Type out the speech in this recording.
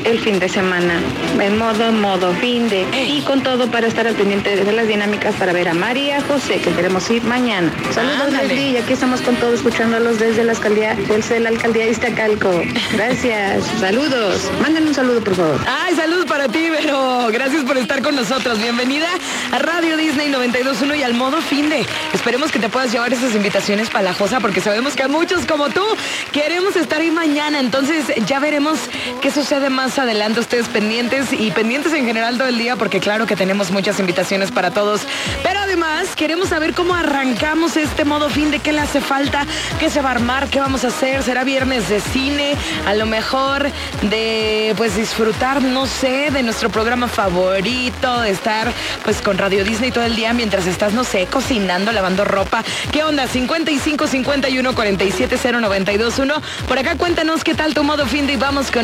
el fin de semana. En modo fin de. Y con todo para estar al pendiente de las dinámicas para ver a María José, que queremos ir mañana. Saludos, Leslie, y aquí estamos con todo escuchándolos desde la alcaldía de Iztacalco. Gracias, saludos. Mándenme un saludo, por favor. Ay, saludos para ti, Vero. Gracias por estar con nosotros. Bienvenida a Radio Disney 92.1 y al modo fin de. Esperemos que te puedas llevar esas invitaciones para la Josa, porque sabemos que muchos como tú queremos estar ahí mañana. Entonces ya veremos qué sucede más adelante. Ustedes pendientes y pendientes en general todo el día, porque claro que tenemos muchas invitaciones para todos. Pero además queremos saber cómo arrancamos este modo fin de, qué le hace falta, qué se va a armar, qué vamos a hacer. ¿Será viernes de cine? A lo mejor de pues disfrutar, no sé, de nuestro programa favorito, de estar pues con Radio Disney todo el día mientras estás, no sé, cocinando, lavando ropa. ¿Qué onda? 55 51 47 092 1. Por acá cuéntanos qué tal tu modo fin de y vamos con